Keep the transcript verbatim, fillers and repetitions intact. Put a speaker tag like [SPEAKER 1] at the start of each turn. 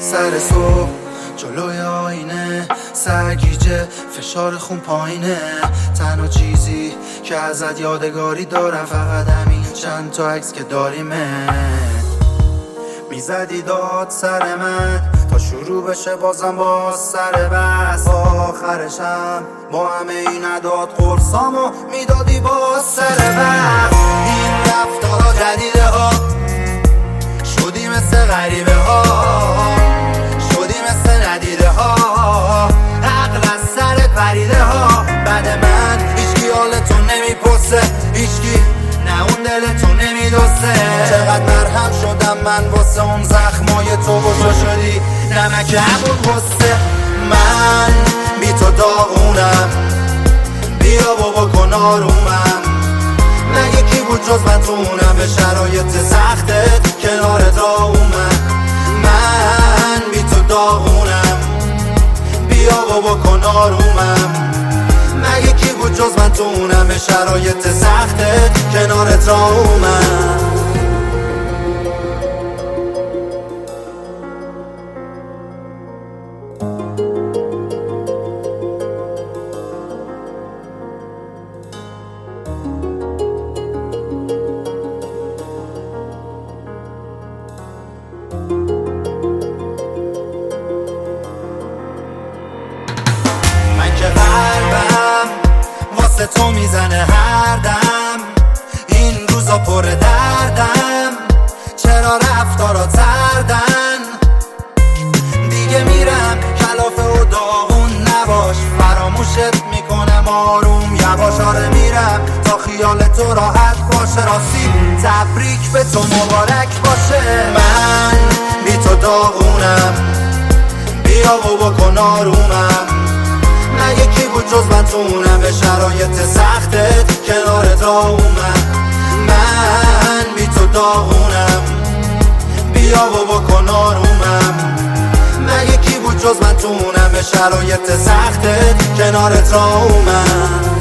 [SPEAKER 1] سر صبح جلوی آینه سرگیجه فشار خون پایینه. تنها چیزی که ازت یادگاری دارم فقط همین چند تا عکس که داریمه. میزدی داد سر من تا شروع بشه بازم باز سر بس. آخرشم با همه این عداد قرصامو میدادی باز سر بس. این رفتارا جدیده ها شدی مثل غریبه ها، شدی مثل ندیده ها، عقل از سرت پریده ها. بعد من هیچکی حالتو نمیپرسه، هیچکی نه اون دلتو نمیدوسته. چقدر مرهم شدم من واسه اون زخمای تو و تو شدی نمک همون غصه. من بی تو داغونم، بیا بابا کن آرومم. نه یکی بود جز من تو اونم به شرایط سختت کنارت را اومد. من بی تو داغونم، بیا بابا کن آرومم. نه یکی بود جز من تو اونم به شرایط سختت کنارت را اومد. که قلبم واسه تو میزنه هر دم، این روزا پر دردم. چرا رفتارا سردن؟ دیگه میرم کلافه و داغون نباش، فراموشت میکنم آروم یواش. آره میرم تا خیال تو راحت باشه، راستی تبریک به تو مبارک باشه. من بی تو داغونم، بیا بابا کن آرومم. نه یکی بود جز من تو اونم به شرایط سختت کنارت را اومد. من بی تو داغونم، بیا بابا کن آرومم. نه یکی بود جز من تو اونم به شرایط سختت کنارت را اومد.